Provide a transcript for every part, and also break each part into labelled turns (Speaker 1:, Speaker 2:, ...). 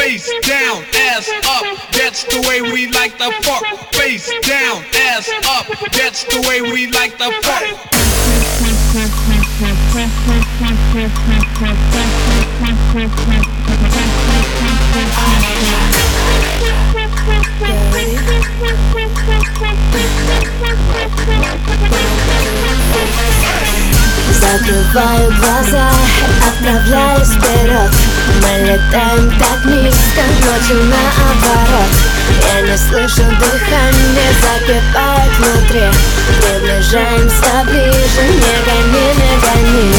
Speaker 1: Face down, ass up, that's the way we like the fuck. Face down, ass up, that's the way we like the fuck.
Speaker 2: Закрываю глаза, отправляюсь вперед. Мы летаем так низко, ночью наоборот. Я не слышу дыхания, закипает внутри. Приближаемся ближе, не гони, не гони.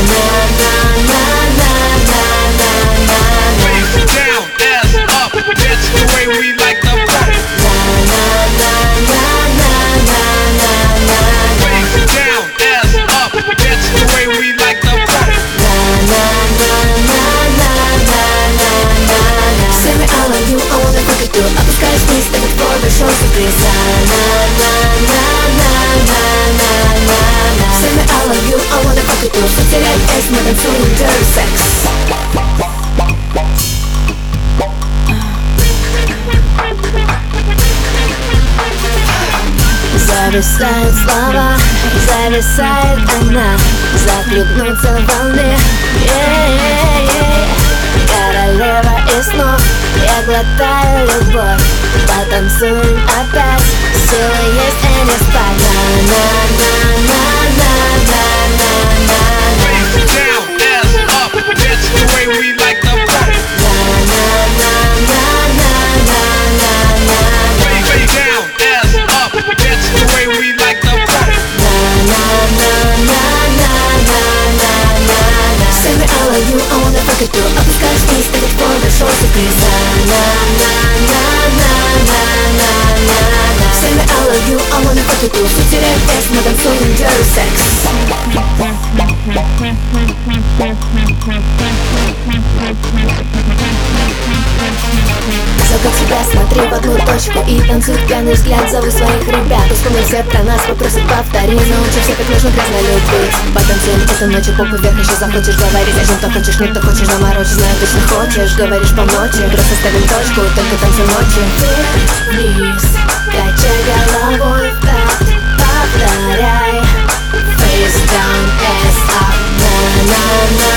Speaker 1: Face down, ass up, that's the way we like the fuck. Face down, ass up, that's the way we like the fuck.
Speaker 2: Say me I love you, I wanna fuck it through. Опускаюсь вниз, это твой большой сюрприз. Say me I love you, I wanna fuck it through. Потерять эйс, мы танцуем dirty sex. Зависают слова, зависает она. Захлебнуться в волне, королева из снов. Я глотаю любовь, потанцуем опять. Силы есть и не спать.
Speaker 1: Face down, ass up, that's the way we like the fuck. Face down, ass up, that's the way we like the fuck.
Speaker 2: Say me I love you, I wanna fuck it through. Опускаюсь вниз, это твой большой сюрприз. Say me I love you, I wanna fuck it through. Потерять эйс, мы танцуем dirty sex. Закрой себя, смотри в одну точку и танцуй пьяный взгляд. Зову своих ребят, вспомни все про нас, попросят повторить. Научимся, как нужно грязно любить. Потанцуем эту ночь, попу вверх, еще захочешь говорить. О чем ты хочешь, нет, ты хочешь заморочить. Знаю, точно хочешь, говоришь по ночи. Просто ставим точку, только танцуем ночи. Вниз, качай головой в такт, повторяй. Face down, ass up, на-на-на.